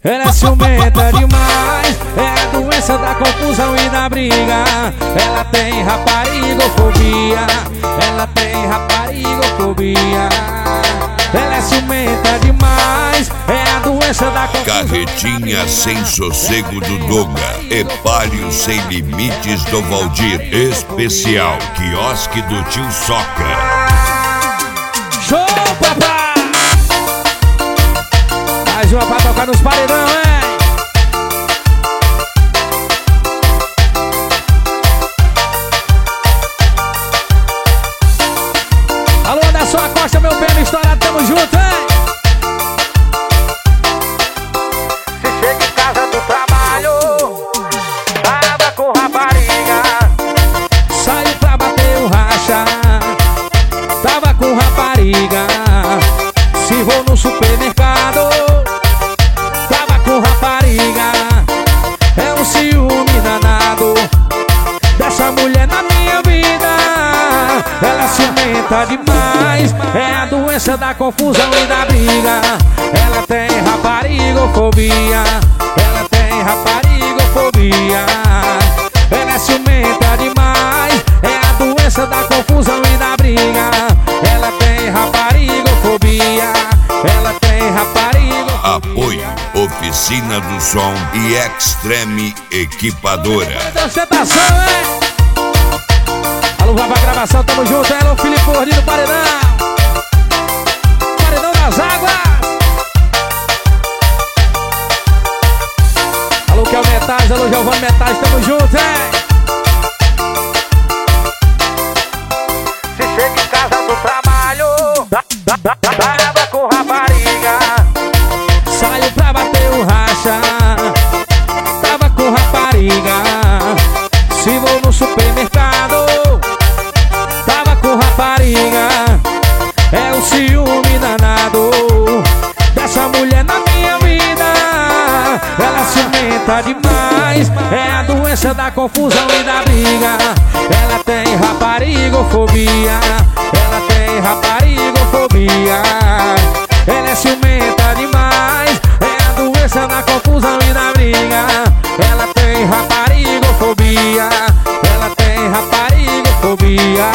Ela é ciumenta demais, é a doença da confusão e da briga. Ela tem raparigofobia, ela tem raparigofobia. Ela é ciumenta demais, é a doença da confusão. Carretinha sem sossego do Doga, Epálio sem limites do Valdir. Especial quiosque do tio Soca. Show, papai! Mais uma pra tocar nos paredão, hein? Alô, Anderson Acosta, meu bem estourado, tamo junto, hein? Se chega em casa do trabalho, tava com rapariga, saiu pra bater o racha, tava com rapariga. Se vou no supermercado, tava com rapariga. É um ciúme danado dessa mulher na minha vida. Ela ciumenta demais, é a doença da confusão e da briga. Ela tem raparigofobia, ela tem raparigofobia. Ela é ciumenta demais, é a doença da confusão e da briga. Ela tem raparigofobia, ela tem raparigofobia. Apoio Oficina do Som e Extreme Equipadora. Ostentação, hein? Alô, vai pra gravação, tamo junto, hein? Alô, Felipe Gordinho do Paredão. Paredão das Águas. Alô, Kel Metais, alô, Giovanni Metais, tamo junto, hein? Se chega em casa do trabalho, tava com rapariga, saiu pra bater o racha, tava com rapariga. Se vou no supermercado, tava com rapariga. É um ciúme danado dessa mulher na minha vida. Ela ciumenta demais, é a doença da confusão e da briga. Ela tem raparigofobia, ela tem raparigofobia. Ela é ciumenta demais, é a doença da confusão e da briga. Ela tem raparigofobia, ela tem raparigofobia.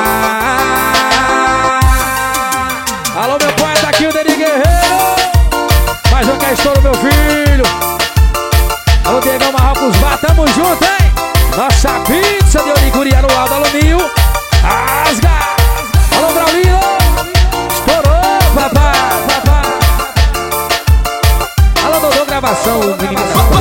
Alô, meu poeta aqui, o Deni Guerreiro. Mais um que é estouro, meu filho. Alô, Diegão Marrocos Bar, tamo junto, hein? Nossa pizza de Origuri no alto, alô, Nil. Asga. Alô, Braulio. Estourou, papai. Alô, Dodô Gravação, menino.